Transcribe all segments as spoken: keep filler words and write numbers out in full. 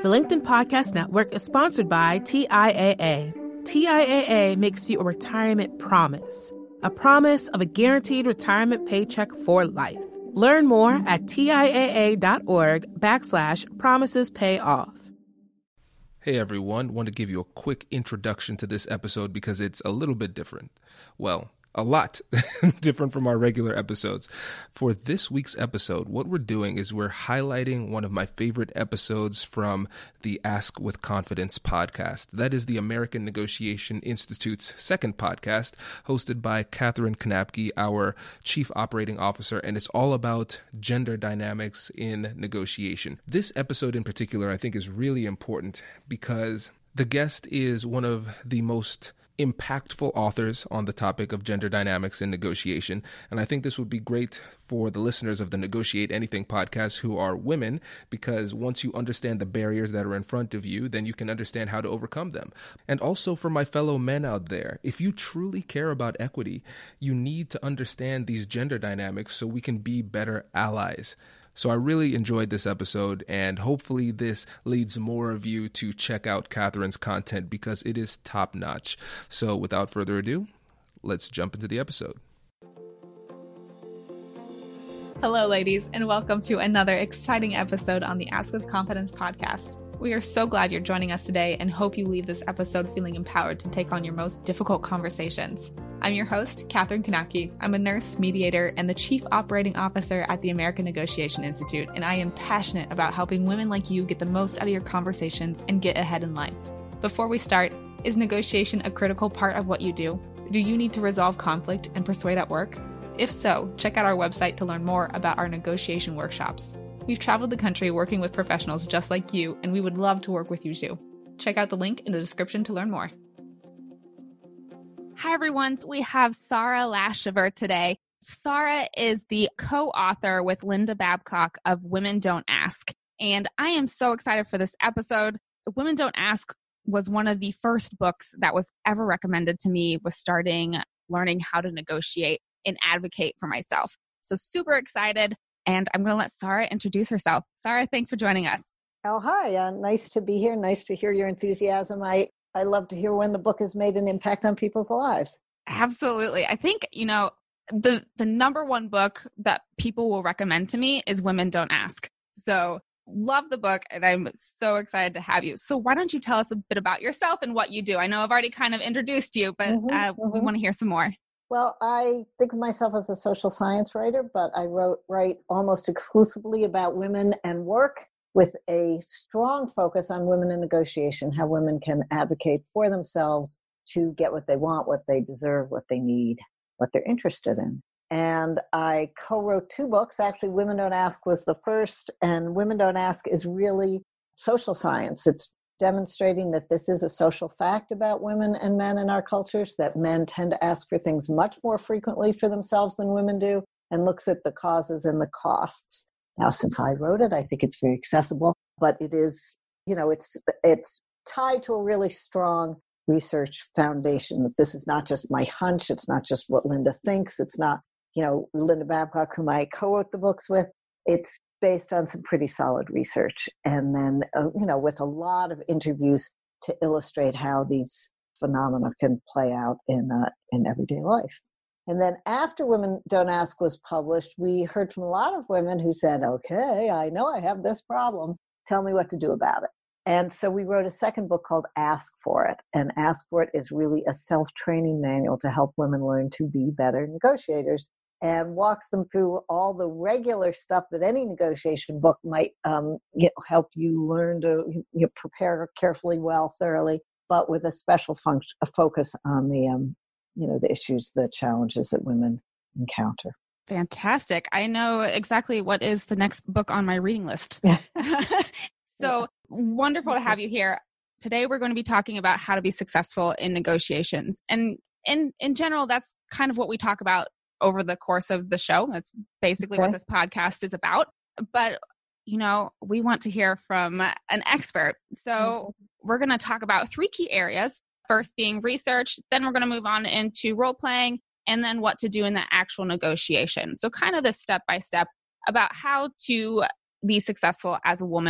The LinkedIn Podcast Network is sponsored by T I A A. T I A A makes you a retirement promise, a promise of a guaranteed retirement paycheck for life. Learn more at TIAA.org backslash promises pay off. Hey everyone, want to give you a quick introduction to this episode because it's a little bit different. Well, a lot different from our regular episodes. For this week's episode, what we're doing is we're highlighting one of my favorite episodes from the Ask with Confidence podcast. That is the American Negotiation Institute's second podcast, hosted by Catherine Knapke, our Chief Operating Officer, and it's all about gender dynamics in negotiation. This episode in particular, I think, is really important because the guest is one of the most impactful authors on the topic of gender dynamics in negotiation. And I think this would be great for the listeners of the Negotiate Anything podcast who are women, because once you understand the barriers that are in front of you, then you can understand how to overcome them. And also for my fellow men out there, if you truly care about equity, you need to understand these gender dynamics so we can be better allies. So I really enjoyed this episode, and hopefully this leads more of you to check out Catherine's content because it is top-notch. So without further ado, let's jump into the episode. Hello, ladies, and welcome to another exciting episode on the Ask with Confidence podcast. We are so glad you're joining us today and hope you leave this episode feeling empowered to take on your most difficult conversations. I'm your host, Catherine Knapke. I'm a nurse, mediator, and the Chief Operating Officer at the American Negotiation Institute, and I am passionate about helping women like you get the most out of your conversations and get ahead in life. Before we start, is negotiation a critical part of what you do? Do you need to resolve conflict and persuade at work? If so, check out our website to learn more about our negotiation workshops. We've traveled the country working with professionals just like you, and we would love to work with you too. Check out the link in the description to learn more. Hi, everyone. We have Sarah Lashiver today. Sarah is the co-author with Linda Babcock of Women Don't Ask, and I am so excited for this episode. Women Don't Ask was one of the first books that was ever recommended to me with starting learning how to negotiate and advocate for myself. So super excited. And I'm going to let Sarah introduce herself. Sarah, thanks for joining us. Oh, hi. Uh, nice to be here. Nice to hear your enthusiasm. I, I love to hear when the book has made an impact on people's lives. Absolutely. I think, you know, the, the number one book that people will recommend to me is Women Don't Ask. So love the book, and I'm so excited to have you. So why don't you tell us a bit about yourself and what you do? I know I've already kind of introduced you, but mm-hmm, uh, mm-hmm. we want to hear some more. Well, I think of myself as a social science writer, but I wrote write almost exclusively about women and work, with a strong focus on women in negotiation, how women can advocate for themselves to get what they want, what they deserve, what they need, what they're interested in. And I co-wrote two books. Actually, Women Don't Ask was the first, and Women Don't Ask is really social science. It's demonstrating that this is a social fact about women and men in our cultures, that men tend to ask for things much more frequently for themselves than women do, and looks at the causes and the costs. Now, since I wrote it, I think it's very accessible, but it is, you know, it's it's tied to a really strong research foundation. That this is not just my hunch. It's not just what Linda thinks. It's not, you know, Linda Babcock, whom I co-wrote the books with. It's based on some pretty solid research, and then, uh, you know, with a lot of interviews to illustrate how these phenomena can play out in uh, in everyday life. And then after Women Don't Ask was published, we heard from a lot of women who said, okay, I know I have this problem. Tell me what to do about it. And so we wrote a second book called Ask for It. And Ask for It is really a self-training manual to help women learn to be better negotiators, and walks them through all the regular stuff that any negotiation book might um, you know, help you learn to you know, prepare carefully, well, thoroughly, but with a special function, a focus on the, um, you know, the issues, the challenges that women encounter. Fantastic. I know exactly what is the next book on my reading list. So yeah. Wonderful to have you here. Today, we're going to be talking about how to be successful in negotiations. And in, in general, that's kind of what we talk about over the course of the show. That's basically okay. what this podcast is about. But, you know, we want to hear from an expert. So mm-hmm. we're going to talk about three key areas. First being research, then we're going to move on into role playing, and then what to do in the actual negotiation. So kind of this step by step about how to be successful as a woman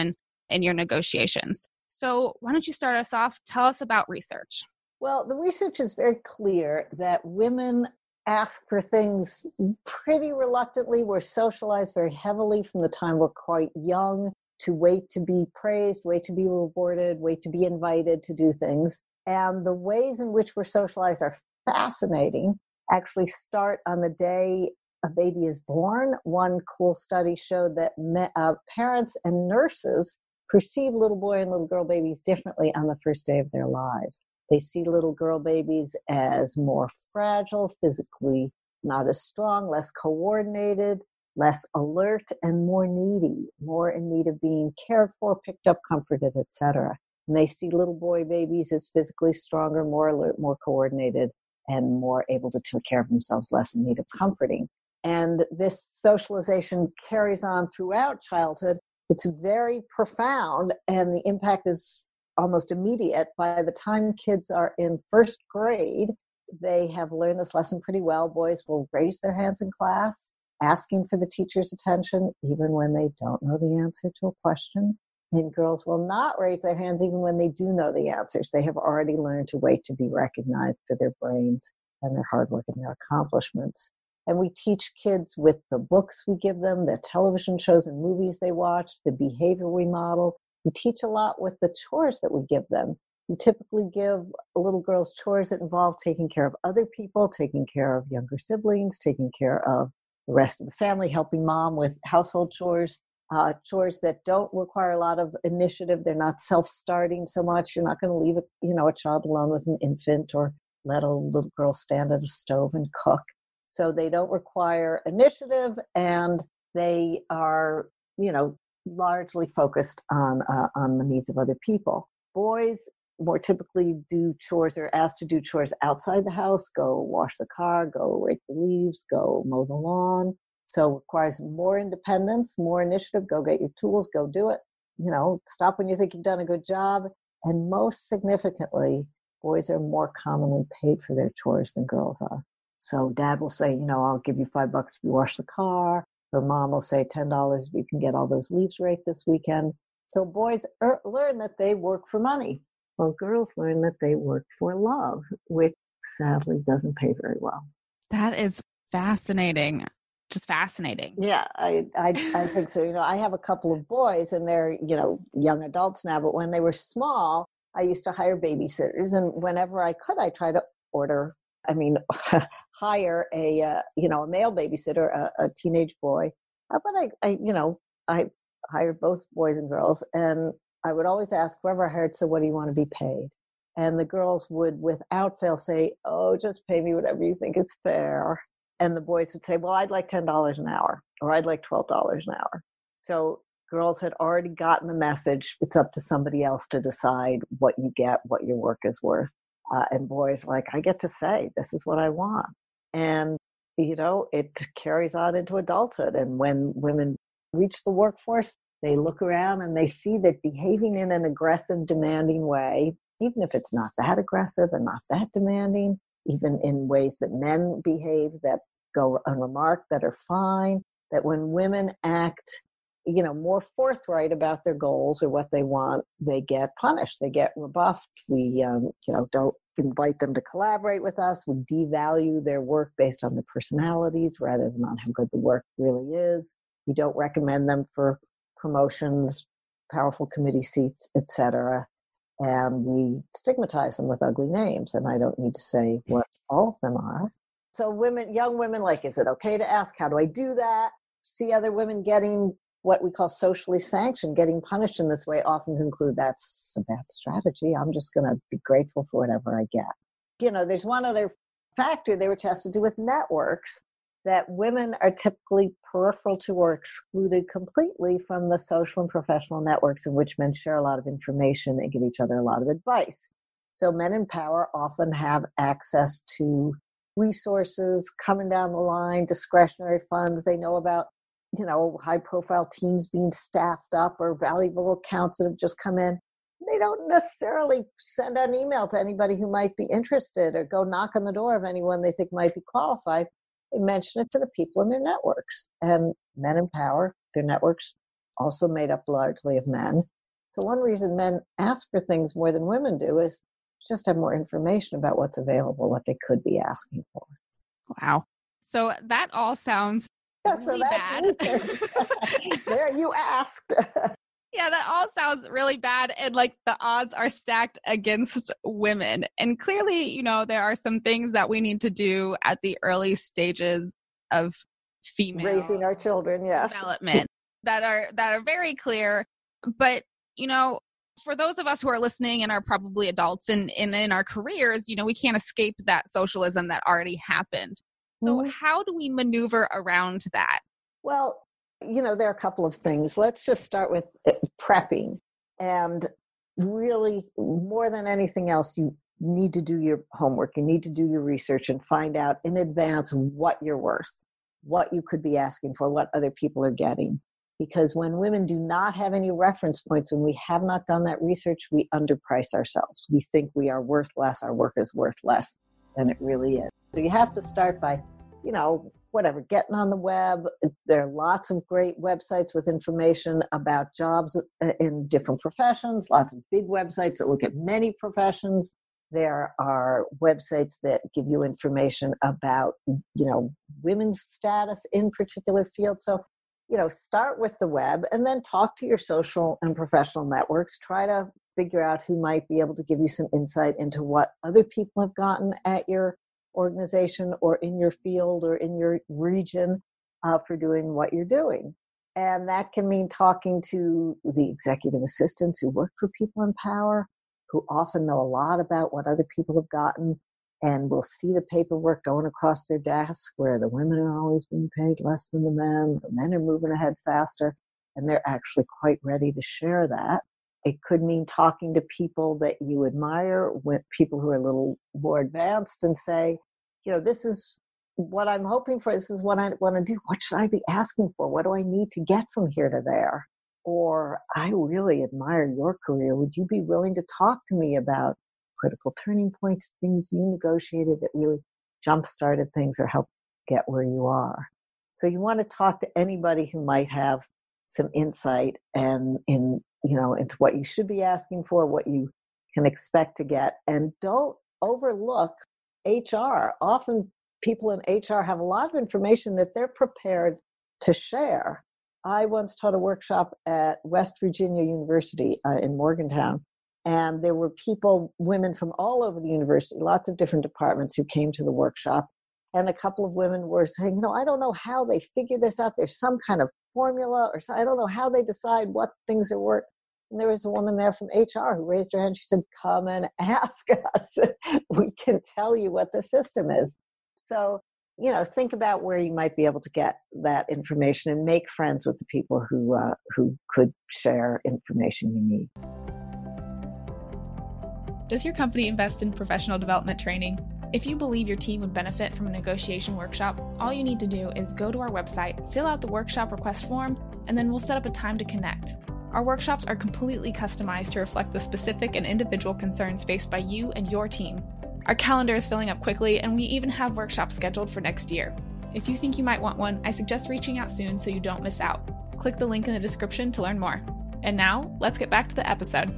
in your negotiations. So why don't you start us off? Tell us about research. Well, the research is very clear that women ask for things pretty reluctantly. We're socialized very heavily from the time we're quite young to wait to be praised, wait to be rewarded, wait to be invited to do things. And the ways in which we're socialized are fascinating. Actually start on the day a baby is born. One cool study showed that me- uh, parents and nurses perceive little boy and little girl babies differently on the first day of their lives. They see little girl babies as more fragile, physically not as strong, less coordinated, less alert, and more needy, more in need of being cared for, picked up, comforted, et cetera. And they see little boy babies as physically stronger, more alert, more coordinated, and more able to take care of themselves, less in need of comforting. And this socialization carries on throughout childhood. It's very profound, and the impact is almost immediate. By the time kids are in first grade, they have learned this lesson pretty well. Boys will raise their hands in class, asking for the teacher's attention, even when they don't know the answer to a question. And girls will not raise their hands even when they do know the answers. They have already learned to wait to be recognized for their brains and their hard work and their accomplishments. And we teach kids with the books we give them, the television shows and movies they watch, the behavior we model. We teach a lot with the chores that we give them. We typically give little girls chores that involve taking care of other people, taking care of younger siblings, taking care of the rest of the family, helping mom with household chores, uh, chores that don't require a lot of initiative. They're not self-starting so much. You're not going to leave a, you know, a child alone with an infant or let a little girl stand at a stove and cook. So they don't require initiative, and they are, you know, largely focused on uh, on the needs of other people. Boys more typically do chores or asked to do chores outside the house, go wash the car, go rake the leaves, go mow the lawn. So it requires more independence, more initiative, go get your tools, go do it. You know, stop when you think you've done a good job. And most significantly, boys are more commonly paid for their chores than girls are. So dad will say, you know, I'll give you five bucks if you wash the car. Or mom will say ten dollars if you can get all those leaves raked this weekend. So boys er- learn that they work for money. Well, girls learn that they work for love, which sadly doesn't pay very well. That is fascinating. Just fascinating. Yeah, I, I I think so. You know, I have a couple of boys and they're, you know, young adults now, but when they were small, I used to hire babysitters. And whenever I could, I try to order, I mean, hire a, uh, you know, a male babysitter, a, a teenage boy. Uh, But I, I, you know, I hired both boys and girls. And I would always ask whoever I hired, so what do you want to be paid? And the girls would, without fail, say, oh, just pay me whatever you think is fair. And the boys would say, well, I'd like ten dollars an hour, or I'd like twelve dollars an hour. So girls had already gotten the message. It's up to somebody else to decide what you get, what your work is worth. Uh, and boys like, I get to say, this is what I want. And, you know, it carries on into adulthood. And when women reach the workforce, they look around and they see that behaving in an aggressive, demanding way, even if it's not that aggressive and not that demanding, even in ways that men behave that go unremarked, that are fine, that when women act, you know, more forthright about their goals or what they want, they get punished, they get rebuffed. We, um, you know, don't invite them to collaborate with us. We devalue their work based on their personalities rather than on how good the work really is. We don't recommend them for promotions, powerful committee seats, et cetera. And we stigmatize them with ugly names. And I don't need to say what all of them are. So women, young women, like, is it okay to ask? How do I do that? See other women getting what we call socially sanctioned, getting punished in this way, often conclude that's a bad strategy. I'm just going to be grateful for whatever I get. You know, there's one other factor there which has to do with networks, that women are typically peripheral to or excluded completely from the social and professional networks in which men share a lot of information and give each other a lot of advice. So men in power often have access to resources coming down the line, discretionary funds. They know about, you know, high profile teams being staffed up or valuable accounts that have just come in. They don't necessarily send an email to anybody who might be interested or go knock on the door of anyone they think might be qualified. They mention it to the people in their networks. And men in power, their networks also made up largely of men, So one reason men ask for things more than women do is just have more information about what's available, what they could be asking for. Wow. So that all sounds yeah, really so bad. There you asked. Yeah, that all sounds really bad. And like the odds are stacked against women. And clearly, you know, there are some things that we need to do at the early stages of female raising our children, yes. development that are that are very clear. But, you know, for those of us who are listening and are probably adults and in, in our careers, you know, we can't escape that socialism that already happened. So mm-hmm. how do we maneuver around that? Well, you know, there are a couple of things. Let's just start with prepping. And really, more than anything else, you need to do your homework. You need to do your research and find out in advance what you're worth, what you could be asking for, what other people are getting. Because when women do not have any reference points, when we have not done that research, we underprice ourselves. We think we are worth less, our work is worth less than it really is. So you have to start by, you know, whatever, getting on the web. There are lots of great websites with information about jobs in different professions, lots of big websites that look at many professions. There are websites that give you information about, you know, women's status in particular fields. So, you know, start with the web and then talk to your social and professional networks. Try to figure out who might be able to give you some insight into what other people have gotten at your organization or in your field or in your region uh, for doing what you're doing. And that can mean talking to the executive assistants who work for people in power, who often know a lot about what other people have gotten and will see the paperwork going across their desk where the women are always being paid less than the men, the men are moving ahead faster, and they're actually quite ready to share that. It could mean talking to people that you admire, with people who are a little more advanced, and say, you know, this is what I'm hoping for. This is what I want to do. What should I be asking for? What do I need to get from here to there? Or, I really admire your career. Would you be willing to talk to me about critical turning points, things you negotiated that really jump-started things or helped get where you are? So you want to talk to anybody who might have some insight and in, you know, into what you should be asking for, what you can expect to get. And don't overlook H R. Often people in H R have a lot of information that they're prepared to share. I once taught a workshop at West Virginia University uh, in Morgantown, and there were people, women from all over the university, lots of different departments who came to the workshop. And a couple of women were saying, you know, I don't know how they figure this out. There's some kind of formula, or so, I don't know how they decide what things are worth. And there was a woman there from H R who raised her hand. She said, come and ask us. We can tell you what the system is. So, you know, think about where you might be able to get that information and make friends with the people who uh, who could share information you need. Does your company invest in professional development training? If you believe your team would benefit from a negotiation workshop, all you need to do is go to our website, fill out the workshop request form, and then we'll set up a time to connect. Our workshops are completely customized to reflect the specific and individual concerns faced by you and your team. Our calendar is filling up quickly, and we even have workshops scheduled for next year. If you think you might want one, I suggest reaching out soon so you don't miss out. Click the link in the description to learn more. And now, let's get back to the episode.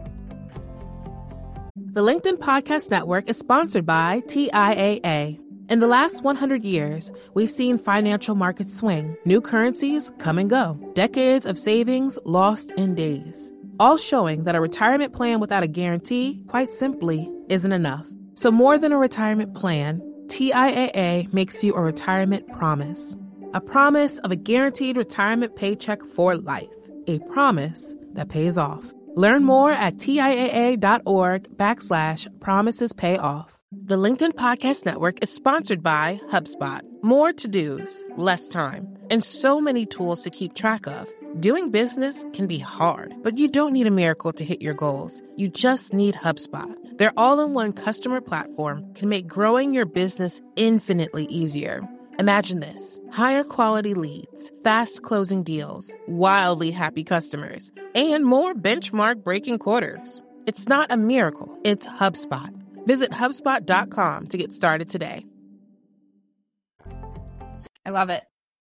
The LinkedIn Podcast Network is sponsored by T I A A. In the last one hundred years, we've seen financial markets swing, new currencies come and go, decades of savings lost in days, all showing that a retirement plan without a guarantee, quite simply, isn't enough. So more than a retirement plan, T I A A makes you a retirement promise. A promise of a guaranteed retirement paycheck for life. A promise that pays off. Learn more at TIAA.org backslash promises pay off. The LinkedIn Podcast Network is sponsored by HubSpot. More to-dos, less time, and so many tools to keep track of. Doing business can be hard, but you don't need a miracle to hit your goals. You just need HubSpot. Their all-in-one customer platform can make growing your business infinitely easier. Imagine this: higher quality leads, fast closing deals, wildly happy customers, and more benchmark breaking quarters. It's not a miracle, it's HubSpot. Visit HubSpot dot com to get started today. I love it.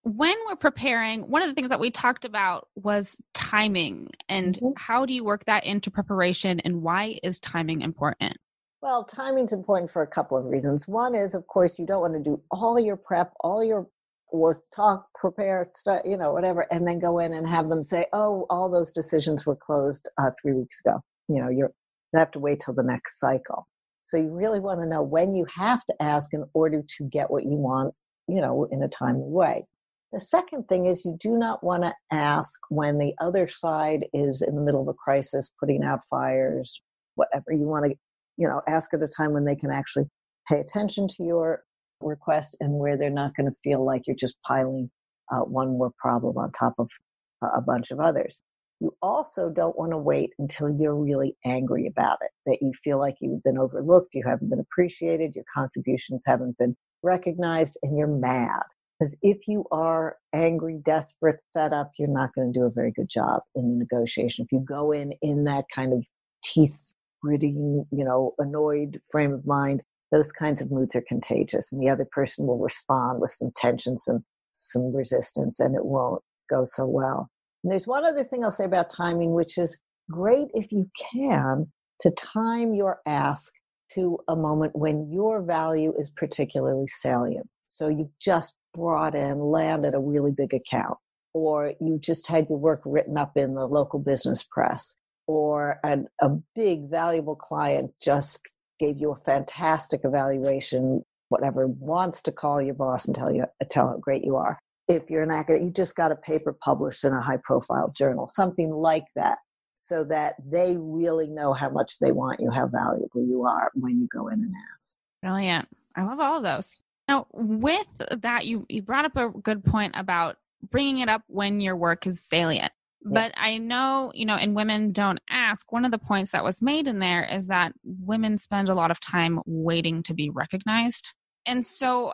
when we're preparing, one of the things that we talked about was timing. And mm-hmm. how do you work that into preparation, and why is timing important? Well, timing's important for a couple of reasons. One is, of course, you don't want to do all your prep, all your work, talk, prepare, start, you know, whatever, and then go in and have them say, oh, all those decisions were closed uh, three weeks ago. You know, you're, you have to wait till the next cycle. So you really want to know when you have to ask in order to get what you want, you know, in a timely way. The second thing is you do not want to ask when the other side is in the middle of a crisis, putting out fires, whatever. You want to, you know, ask at a time when they can actually pay attention to your request and where they're not going to feel like you're just piling uh, one more problem on top of uh, a bunch of others. You also don't want to wait until you're really angry about it, that you feel like you've been overlooked, you haven't been appreciated, your contributions haven't been recognized, and you're mad. Because if you are angry, desperate, fed up, you're not going to do a very good job in the negotiation. If you go in in that kind of teeth-gritting, you know, annoyed frame of mind, those kinds of moods are contagious, and the other person will respond with some tension, some, some resistance, and it won't go so well. And there's one other thing I'll say about timing, which is great if you can to time your ask to a moment when your value is particularly salient. So you've just brought in, landed a really big account, or you just had your work written up in the local business press, or an, a big valuable client just gave you a fantastic evaluation, whatever, wants to call your boss and tell you, tell how great you are. If you're an academic, you just got a paper published in a high-profile journal, something like that, so that they really know how much they want you, how valuable you are when you go in and ask. Brilliant. I love all of those. Now, with that, you, you brought up a good point about bringing it up when your work is salient. Yeah. But I know, you know, and women don't ask. One of the points that was made in there is that women spend a lot of time waiting to be recognized. And so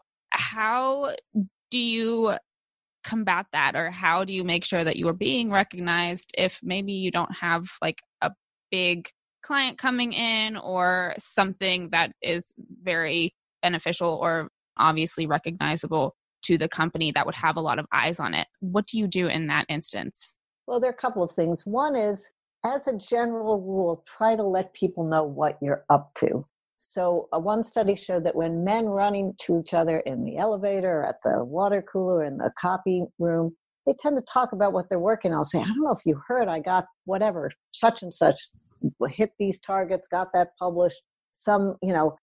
how do you combat that, or how do you make sure that you are being recognized if maybe you don't have like a big client coming in or something that is very beneficial or obviously recognizable to the company that would have a lot of eyes on it? What do you do in that instance? Well, there are a couple of things. One is, as a general rule, try to let people know what you're up to. So uh, one study showed that when men run into each other in the elevator, at the water cooler, in the copy room, they tend to talk about what they're working on. I'll say, I don't know if you heard, I got whatever, such and such, hit these targets, got that published, some, you know,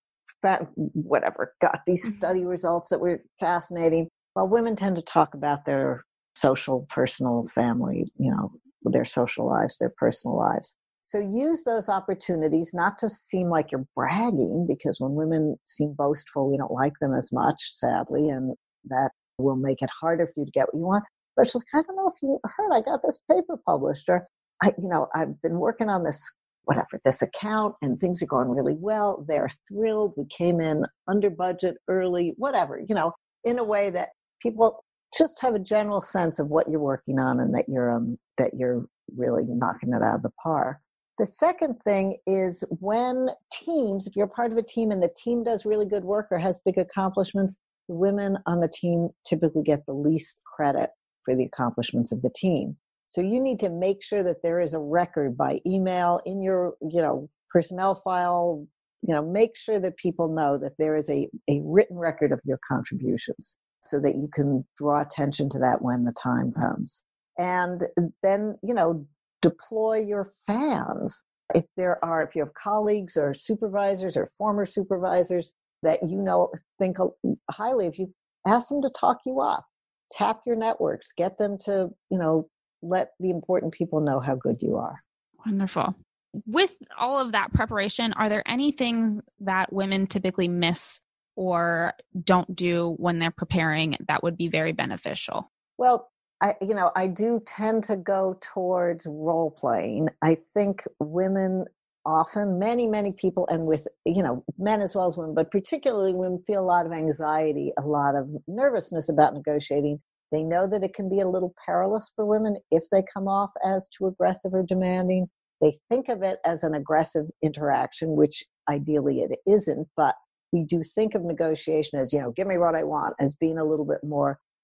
whatever, got these study results that were fascinating. While women tend to talk about their social, personal, family, you know, their social lives, their personal lives. So use those opportunities not to seem like you're bragging, because when women seem boastful, we don't like them as much, sadly, and that will make it harder for you to get what you want. But it's like, I don't know if you heard, I got this paper published, or I, you know, I've been working on this, whatever, this account, and things are going really well. They're thrilled. We came in under budget early, whatever, you know, in a way that people just have a general sense of what you're working on and that you're um, that you're really knocking it out of the park. The second thing is when teams, if you're part of a team and the team does really good work or has big accomplishments, the women on the team typically get the least credit for the accomplishments of the team. So you need to make sure that there is a record by email in your, you know, personnel file, you know, make sure that people know that there is a, a written record of your contributions so that you can draw attention to that when the time comes. And then, you know, deploy your fans. If there are, if you have colleagues or supervisors or former supervisors that you know think highly of you, ask them to talk you up. Tap your networks. Get them to, you know, let the important people know how good you are. Wonderful. With all of that preparation, are there any things that women typically miss or don't do when they're preparing that would be very beneficial? Well, I, you know, I do tend to go towards role playing. I think women often, many, many people, and with, you know, men as well as women, but particularly women, feel a lot of anxiety, a lot of nervousness about negotiating. They know that it can be a little perilous for women if they come off as too aggressive or demanding. They think of it as an aggressive interaction, which ideally it isn't, but we do think of negotiation as, you know, give me what I want, as being a little bit more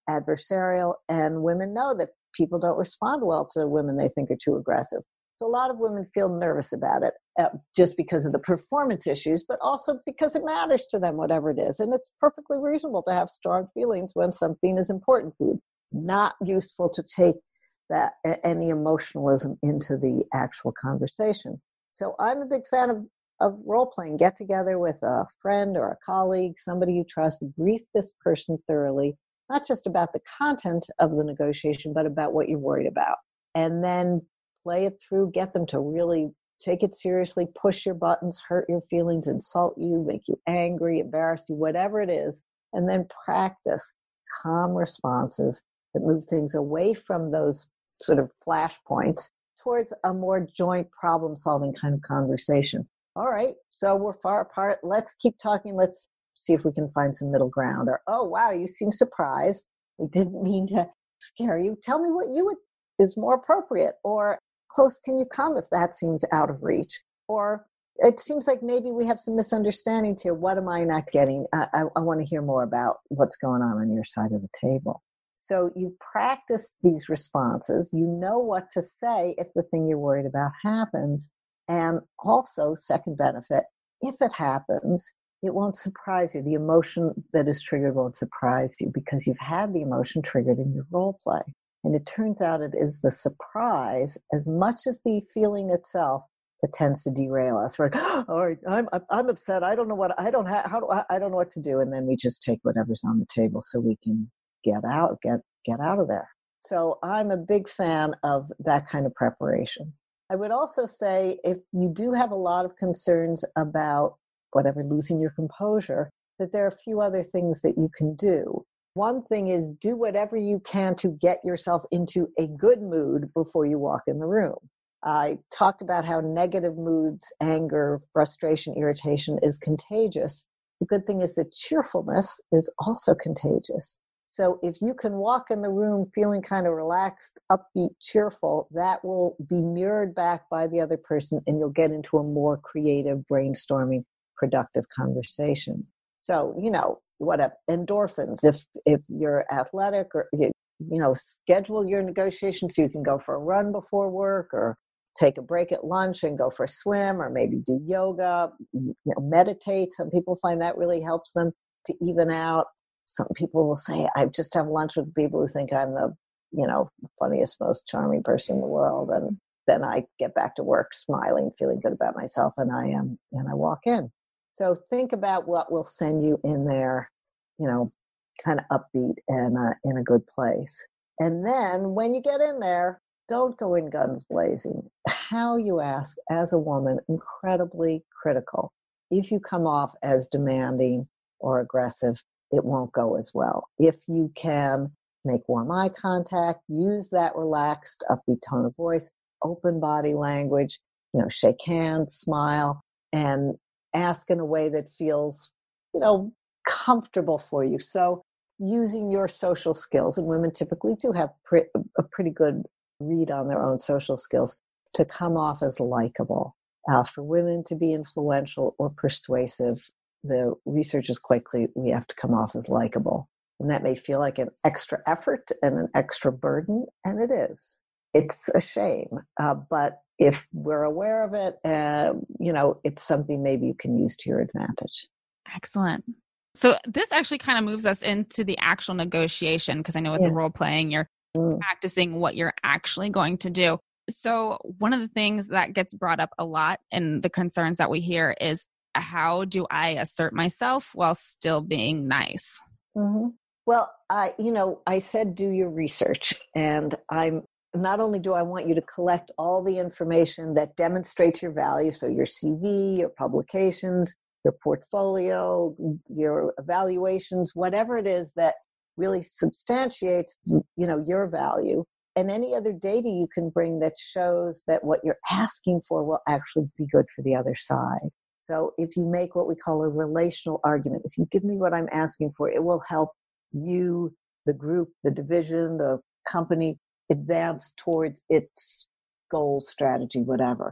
adversarial, and women know that people don't respond well to women they think are too aggressive. So a lot of women feel nervous about it uh, just because of the performance issues, but also because it matters to them, whatever it is. And it's perfectly reasonable to have strong feelings when something is important to you. Not useful to take that any emotionalism into the actual conversation. So I'm a big fan of, of role-playing. Get together with a friend or a colleague, somebody you trust, brief this person thoroughly, not just about the content of the negotiation, but about what you're worried about. And then play it through, get them to really take it seriously, push your buttons, hurt your feelings, insult you, make you angry, embarrass you, whatever it is, and then practice calm responses that move things away from those sort of flashpoints towards a more joint problem-solving kind of conversation. All right, so we're far apart. Let's keep talking. Let's see if we can find some middle ground. Or, oh, wow, you seem surprised. I didn't mean to scare you. Tell me what you would is more appropriate. Or, close can you come if that seems out of reach? Or, it seems like maybe we have some misunderstandings here. What am I not getting? I, I, I want to hear more about what's going on on your side of the table. So you practice these responses. You know what to say if the thing you're worried about happens. And also, second benefit, if it happens, it won't surprise you. The emotion that is triggered won't surprise you because you've had the emotion triggered in your role play. And it turns out it is the surprise as much as the feeling itself that tends to derail us. We're like, all right, I'm I'm upset. I don't know what I don't have. How do I? I don't know what to do. And then we just take whatever's on the table so we can get out, get get out of there. So I'm a big fan of that kind of preparation. I would also say if you do have a lot of concerns about whatever, losing your composure, that there are a few other things that you can do. One thing is do whatever you can to get yourself into a good mood before you walk in the room. I talked about how negative moods, anger, frustration, irritation is contagious. The good thing is that cheerfulness is also contagious. So if you can walk in the room feeling kind of relaxed, upbeat, cheerful, that will be mirrored back by the other person and you'll get into a more creative, brainstorming, productive conversation. So, you know, whatever, endorphins, if if you're athletic or, you, you know, schedule your negotiations so you can go for a run before work or take a break at lunch and go for a swim or maybe do yoga, you know, meditate. Some people find that really helps them to even out. Some people will say, I just have lunch with people who think I'm the, you know, funniest, most charming person in the world. And then I get back to work smiling, feeling good about myself, and I am, and I walk in. So think about what will send you in there, you know, kind of upbeat and uh, in a good place. And then when you get in there, don't go in guns blazing. How you ask as a woman, incredibly critical. If you come off as demanding or aggressive, it won't go as well. If you can make warm eye contact, use that relaxed, upbeat tone of voice, open body language, you know, shake hands, smile, and ask in a way that feels, you know, comfortable for you. So using your social skills, and women typically do have pre- a pretty good read on their own social skills, to come off as likable. Uh, for women to be influential or persuasive, the research is quite clear, we have to come off as likable. And that may feel like an extra effort and an extra burden, and it is. It's a shame. Uh, but if we're aware of it, uh, you know, it's something maybe you can use to your advantage. Excellent. So this actually kind of moves us into the actual negotiation, because I know with yeah. the role playing, you're mm. practicing what you're actually going to do. So one of the things that gets brought up a lot and the concerns that we hear is, how do I assert myself while still being nice? Mm-hmm. Well, I, you know, I said, do your research. And I'm not only do I want you to collect all the information that demonstrates your value. So your C V, your publications, your portfolio, your evaluations, whatever it is that really substantiates, you know, your value, and any other data you can bring that shows that what you're asking for will actually be good for the other side. So if you make what we call a relational argument, if you give me what I'm asking for, it will help you, the group, the division, the company advance towards its goal, strategy, whatever.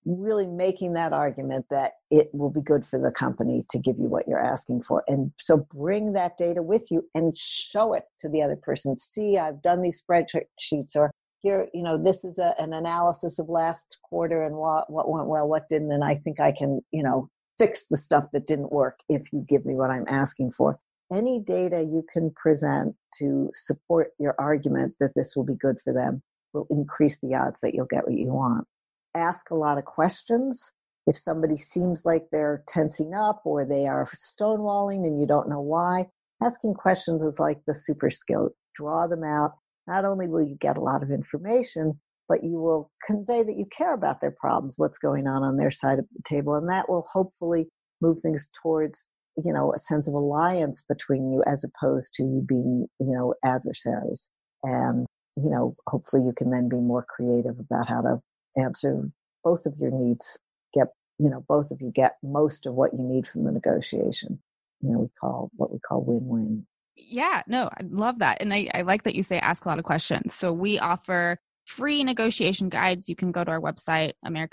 really making that argument that it will be good for the company to give you what you're asking for. And so bring that data with you and show it to the other person. See, I've done these spreadsheets, or here, you know, this is a, an analysis of last quarter and what, what went well, what didn't. And I think I can, you know, fix the stuff that didn't work if you give me what I'm asking for. Any data you can present to support your argument that this will be good for them will increase the odds that you'll get what you want. Ask a lot of questions. If somebody seems like they're tensing up or they are stonewalling and you don't know why, asking questions is like the super skill. Draw them out. Not only will you get a lot of information, but you will convey that you care about their problems, what's going on on their side of the table. And that will hopefully move things towards, you know, a sense of alliance between you as opposed to you being, you know, adversaries. And, you know, hopefully you can then be more creative about how to answer both of your needs, get, you know, both of you get most of what you need from the negotiation. You know, we call what we call win-win. Yeah, no, I love that. And I, I like that you say ask a lot of questions. So we offer free negotiation guides. You can go to our website,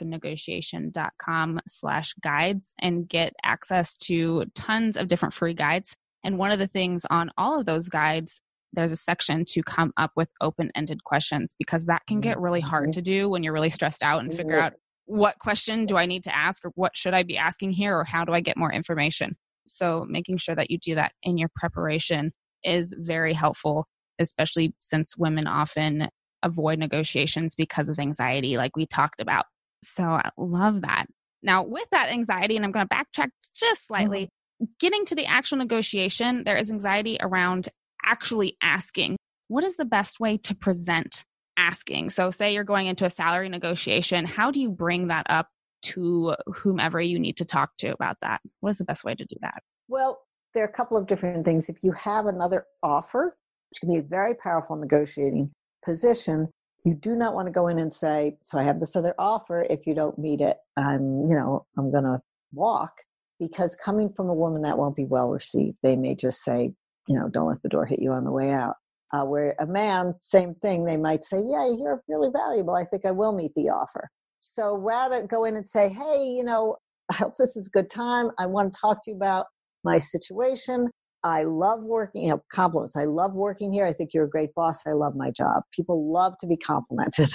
americannegotiation.com slash guides, and get access to tons of different free guides. And one of the things on all of those guides, there's a section to come up with open-ended questions, because that can get really hard to do when you're really stressed out and figure out what question do I need to ask, or what should I be asking here, or how do I get more information? So making sure that you do that in your preparation is very helpful, especially since women often avoid negotiations because of anxiety, like we talked about. So I love that. Now, with that anxiety, and I'm going to backtrack just slightly, mm-hmm. getting to the actual negotiation, there is anxiety around actually asking. What is the best way to present asking? So say you're going into a salary negotiation, how do you bring that up to whomever you need to talk to about that? What is the best way to do that? Well, there are a couple of different things. If you have another offer, which can be a very powerful negotiating position, you do not want to go in and say, so I have this other offer. If you don't meet it, I'm, you know, I'm going to walk, because coming from a woman, that won't be well received. They may just say, you know, don't let the door hit you on the way out. Uh, where a man, same thing, they might say, yeah, you're really valuable. I think I will meet the offer. So rather go in and say, hey, you know, I hope this is a good time. I want to talk to you about my situation. I love working, you know, compliments. I love working here. I think you're a great boss. I love my job. People love to be complimented.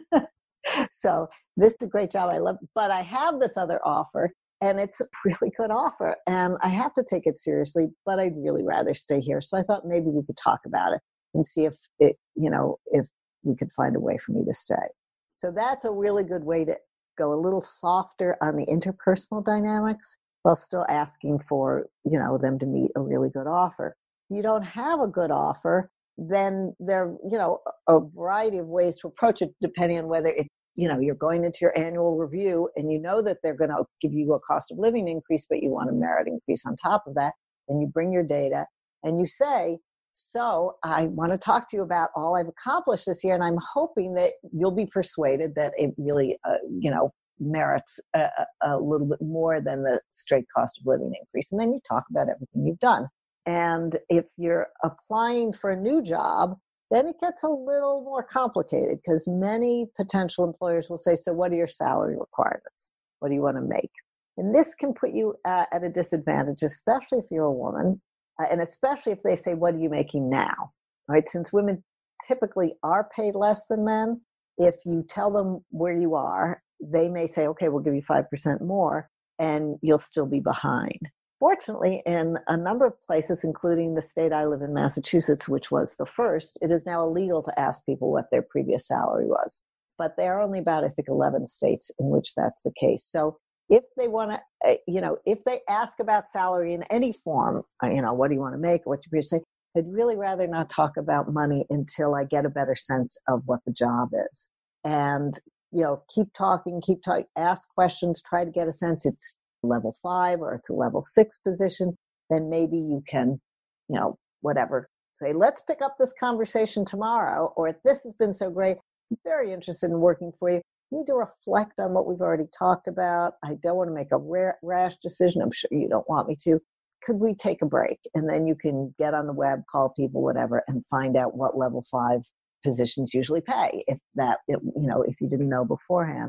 So this is a great job. I love it. But I have this other offer, and it's a really good offer, and I have to take it seriously, but I'd really rather stay here. So I thought maybe we could talk about it and see if it, you know, if we could find a way for me to stay. So that's a really good way to go a little softer on the interpersonal dynamics, while still asking for, you know, them to meet a really good offer. If you don't have a good offer, then there are, you know, a variety of ways to approach it, depending on whether it, you know, you're going into your annual review and you know that they're going to give you a cost of living increase, but you want a merit increase on top of that. And you bring your data and you say, so I want to talk to you about all I've accomplished this year, and I'm hoping that you'll be persuaded that it really, uh, you know, merits a, a little bit more than the straight cost of living increase. And then you talk about everything you've done. And if you're applying for a new job, then it gets a little more complicated, because many potential employers will say, so what are your salary requirements? What do you want to make? And this can put you uh, at a disadvantage, especially if you're a woman, uh, and especially if they say, what are you making now? Right? Since women typically are paid less than men, if you tell them where you are, they may say, okay, we'll give you five percent more, and you'll still be behind. Fortunately, in a number of places, including the state I live in, Massachusetts, which was the first, it is now illegal to ask people what their previous salary was. But there are only about, I think, eleven states in which that's the case. So if they want to, you know, if they ask about salary in any form, you know, what do you want to make, or what's your previous say, I'd really rather not talk about money until I get a better sense of what the job is. And, you know, keep talking, keep talking, ask questions, try to get a sense it's level five or it's a level six position. Then maybe you can, you know, whatever, say, let's pick up this conversation tomorrow, or this has been so great, I'm very interested in working for you. You need to reflect on what we've already talked about. I don't want to make a ra- rash decision. I'm sure you don't want me to. Could we take a break? And then you can get on the web, call people, whatever, and find out what level five positions usually pay, if that, you know, if you didn't know beforehand.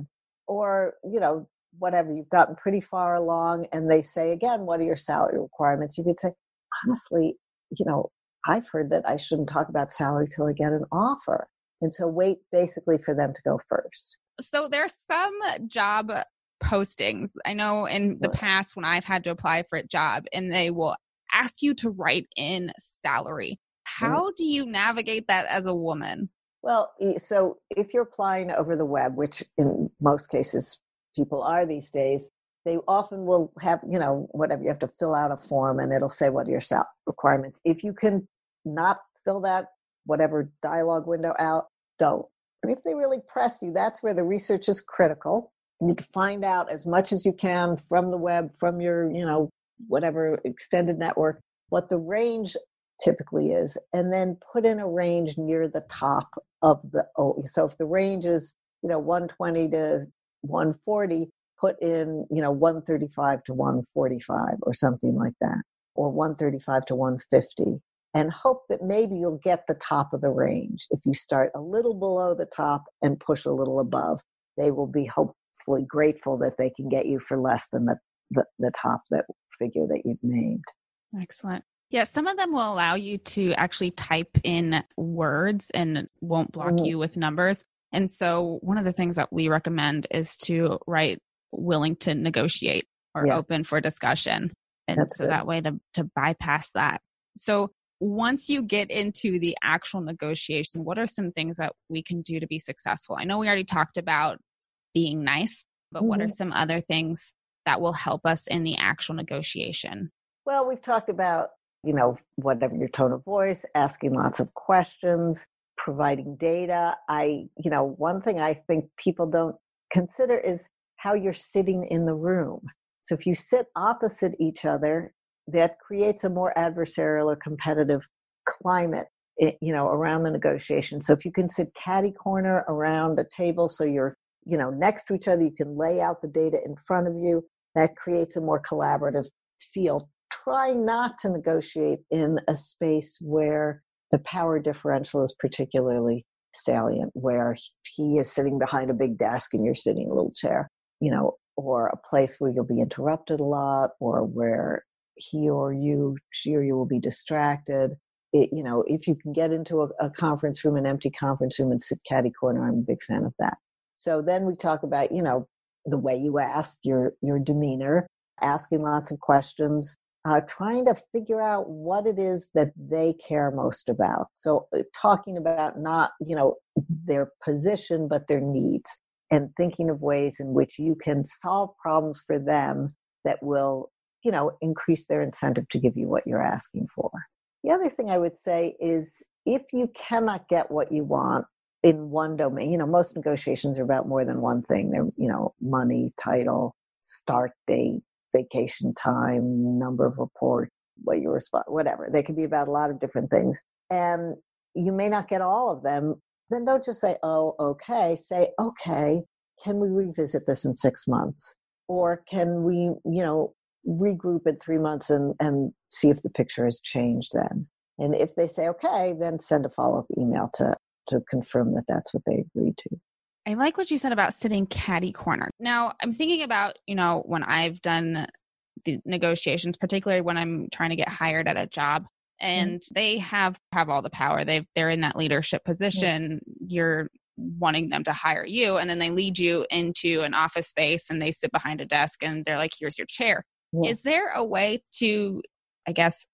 or, you know, whatever, you've gotten pretty far along and they say, again, what are your salary requirements? You could say, honestly, you know, I've heard that I shouldn't talk about salary till I get an offer. And so wait basically for them to go first. So there's some job postings. I know in the past when I've had to apply for a job and they will ask you to write in salary. How do you navigate that as a woman? Well, so if you're applying over the web, which in most cases people are these days, they often will have, you know, whatever, you have to fill out a form and it'll say what are your salary requirements. If you can not fill that, whatever dialogue window out, don't. And if they really press you, that's where the research is critical. You need to find out as much as you can from the web, from your, you know, whatever extended network, what the range typically is, and then put in a range near the top of the, oh, so if the range is, you know, one twenty to one forty, put in, you know, one thirty-five to one forty-five or something like that, or one thirty-five to one fifty, and hope that maybe you'll get the top of the range. If you start a little below the top and push a little above, they will be hopefully grateful that they can get you for less than the, the, the top that figure that you've named. Excellent. Yeah, some of them will allow you to actually type in words and won't block mm-hmm. you with numbers. And so one of the things that we recommend is to write willing to negotiate or yeah. open for discussion. And That's so good. That way to, to bypass that. So once you get into the actual negotiation, what are some things that we can do to be successful? I know we already talked about being nice, but mm-hmm. what are some other things that will help us in the actual negotiation? Well, we've talked about, you know, whatever your tone of voice, asking lots of questions, providing data. I, you know, one thing I think people don't consider is how you're sitting in the room. So if you sit opposite each other, that creates a more adversarial or competitive climate, you know, around the negotiation. So if you can sit catty corner around a table, so you're, you know, next to each other, you can lay out the data in front of you, that creates a more collaborative feel. Try not to negotiate in a space where the power differential is particularly salient, where he is sitting behind a big desk and you're sitting in a little chair, you know, or a place where you'll be interrupted a lot, or where he or you, she or you will be distracted. It, you know, if you can get into a, a conference room, an empty conference room, and sit catty corner, I'm a big fan of that. So then we talk about, you know, the way you ask, your your demeanor, asking lots of questions, uh, trying to figure out what it is that they care most about. So uh, talking about not, you know, their position, but their needs, and thinking of ways in which you can solve problems for them that will, you know, increase their incentive to give you what you're asking for. The other thing I would say is, if you cannot get what you want in one domain, you know, most negotiations are about more than one thing. They're, you know, money, title, start date, vacation time, number of report, what you respond, whatever. They can be about a lot of different things. And you may not get all of them. Then don't just say, oh, okay. Say, okay, can we revisit this in six months? Or can we, you know, regroup in three months and, and see if the picture has changed then? And if they say, okay, then send a follow-up email to, to confirm that that's what they agreed to. I like what you said about sitting catty corner. Now, I'm thinking about, you know, when I've done the negotiations, particularly when I'm trying to get hired at a job, and mm-hmm. they have, have all the power. They've, they're in that leadership position. Mm-hmm. You're wanting them to hire you, and then they lead you into an office space and they sit behind a desk and they're like, here's your chair. Mm-hmm. Is there a way to, I guess,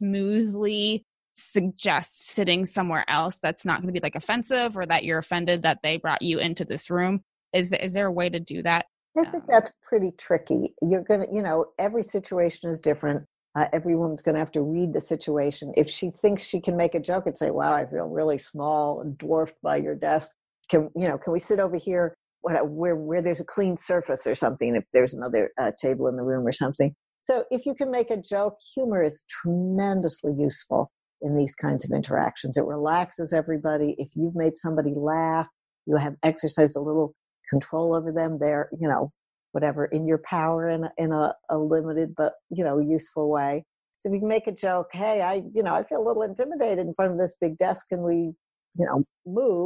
smoothly suggest sitting somewhere else that's not going to be like offensive, or that you're offended that they brought you into this room? Is is there a way to do that? I think that's pretty tricky. You're going to, you know, every situation is different. Uh, everyone's going to have to read the situation. If she thinks she can make a joke and say, wow, I feel really small and dwarfed by your desk. Can, you know, can we sit over here where, where there's a clean surface or something, if there's another uh, table in the room or something? So if you can make a joke, humor is tremendously useful in these kinds of interactions. It relaxes everybody. If you've made somebody laugh, you have exercised a little control over them. They're, you know, whatever, in your power in, a, in a, a limited but, you know, useful way. So if you can make a joke, hey, I, you know, I feel a little intimidated in front of this big desk. Can we, you know, move?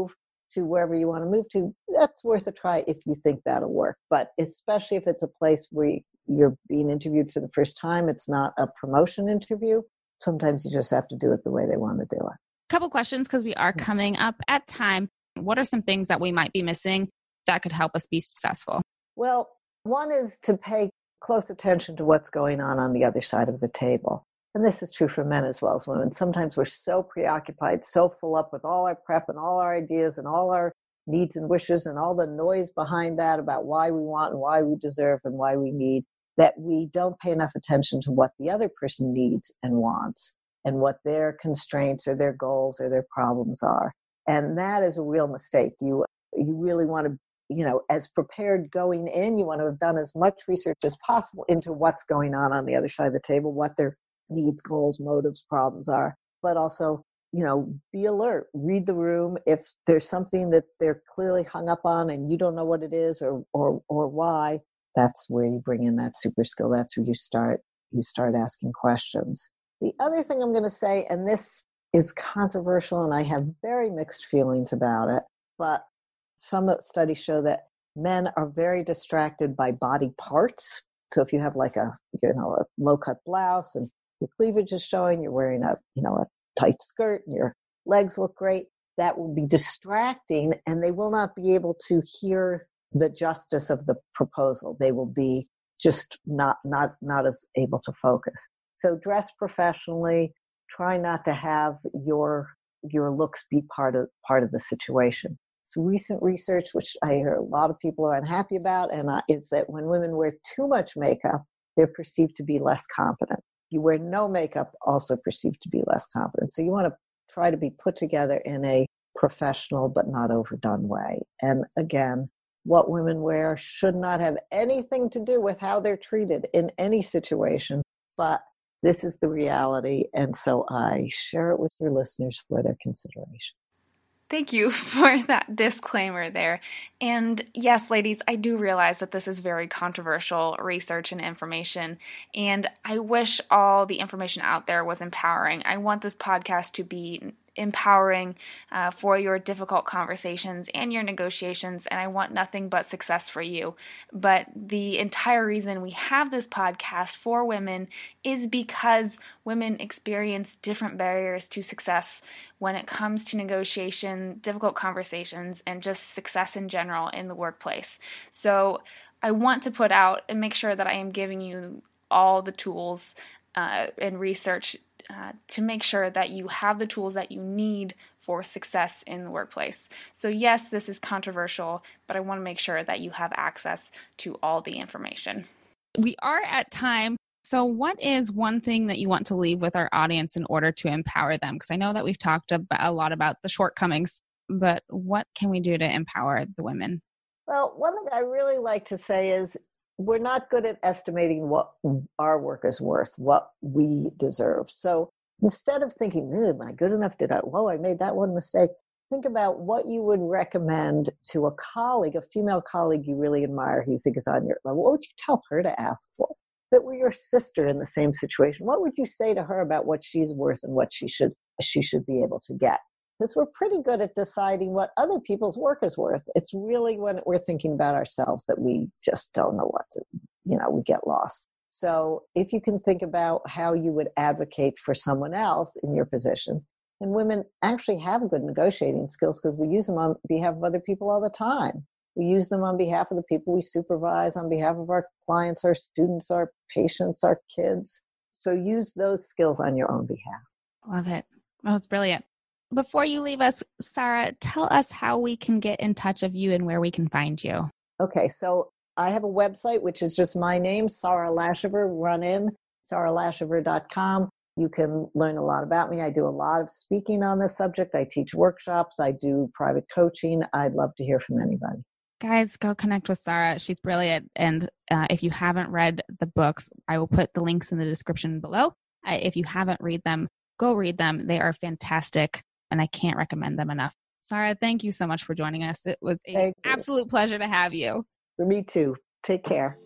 to wherever you want to move to, that's worth a try if you think that'll work. But especially if it's a place where you're being interviewed for the first time, it's not a promotion interview. Sometimes you just have to do it the way they want to do it. Couple questions because we are coming up at time. What are some things that we might be missing that could help us be successful? Well, one is to pay close attention to what's going on on the other side of the table. And this is true for men as well as women. Sometimes we're so preoccupied, so full up with all our prep and all our ideas and all our needs and wishes and all the noise behind that about why we want and why we deserve and why we need, that we don't pay enough attention to what the other person needs and wants and what their constraints or their goals or their problems are. And that is a real mistake. You you really want to, you know, as prepared going in, you want to have done as much research as possible into what's going on on the other side of the table, what their needs, goals, motives, problems are, but also, you know, be alert, read the room. If there's something that they're clearly hung up on and you don't know what it is or or or why, that's where you bring in that super skill. That's where you start you start asking questions. The other thing I'm going to say, and this is controversial and I have very mixed feelings about it, but some studies show that men are very distracted by body parts. So if you have like a, you know, a low-cut blouse and your cleavage is showing, you're wearing a, you know, a tight skirt and your legs look great, that will be distracting and they will not be able to hear the justice of the proposal. They will be just not, not, not as able to focus. So dress professionally, try not to have your, your looks be part of, part of the situation. So recent research, which I hear a lot of people are unhappy about, and uh, is that when women wear too much makeup, they're perceived to be less confident. You wear no makeup, also perceived to be less confident. So you want to try to be put together in a professional but not overdone way. And again, what women wear should not have anything to do with how they're treated in any situation, but this is the reality. And so I share it with your listeners for their consideration. Thank you for that disclaimer there. And yes, ladies, I do realize that this is very controversial research and information, and I wish all the information out there was empowering. I want this podcast to be empowering uh, for your difficult conversations and your negotiations, and I want nothing but success for you. But the entire reason we have this podcast for women is because women experience different barriers to success when it comes to negotiation, difficult conversations, and just success in general in the workplace. So I want to put out and make sure that I am giving you all the tools uh, and research Uh, to make sure that you have the tools that you need for success in the workplace. So yes, this is controversial, but I want to make sure that you have access to all the information. We are at time. So what is one thing that you want to leave with our audience in order to empower them? Because I know that we've talked about, a lot about the shortcomings, but what can we do to empower the women? Well, one thing I really like to say is we're not good at estimating what our work is worth, what we deserve. So instead of thinking, am I good enough? Did I, well, I made that one mistake. Think about what you would recommend to a colleague, a female colleague you really admire, who you think is on your level. What would you tell her to ask for? If it were your sister in the same situation, what would you say to her about what she's worth and what she should she should be able to get? Because we're pretty good at deciding what other people's work is worth. It's really when we're thinking about ourselves that we just don't know what to, you know, we get lost. So if you can think about how you would advocate for someone else in your position, and women actually have good negotiating skills because we use them on behalf of other people all the time. We use them on behalf of the people we supervise, on behalf of our clients, our students, our patients, our kids. So use those skills on your own behalf. Love it. Oh, it's brilliant. Before you leave us, Sarah, tell us how we can get in touch with you and where we can find you. Okay, so I have a website, which is just my name, Sarah Lashover, run in, sarah lashover dot com. You can learn a lot about me. I do a lot of speaking on this subject. I teach workshops. I do private coaching. I'd love to hear from anybody. Guys, go connect with Sarah. She's brilliant. And uh, if you haven't read the books, I will put the links in the description below. Uh, if you haven't read them, go read them. They are fantastic. And I can't recommend them enough. Sarah, thank you so much for joining us. It was an absolute pleasure to have you. For me too. Take care.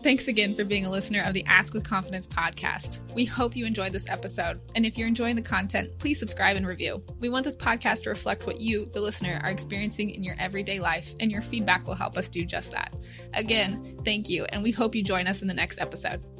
Thanks again for being a listener of the Ask with Confidence podcast. We hope you enjoyed this episode. And if you're enjoying the content, please subscribe and review. We want this podcast to reflect what you, the listener, are experiencing in your everyday life, and your feedback will help us do just that. Again, thank you, and we hope you join us in the next episode.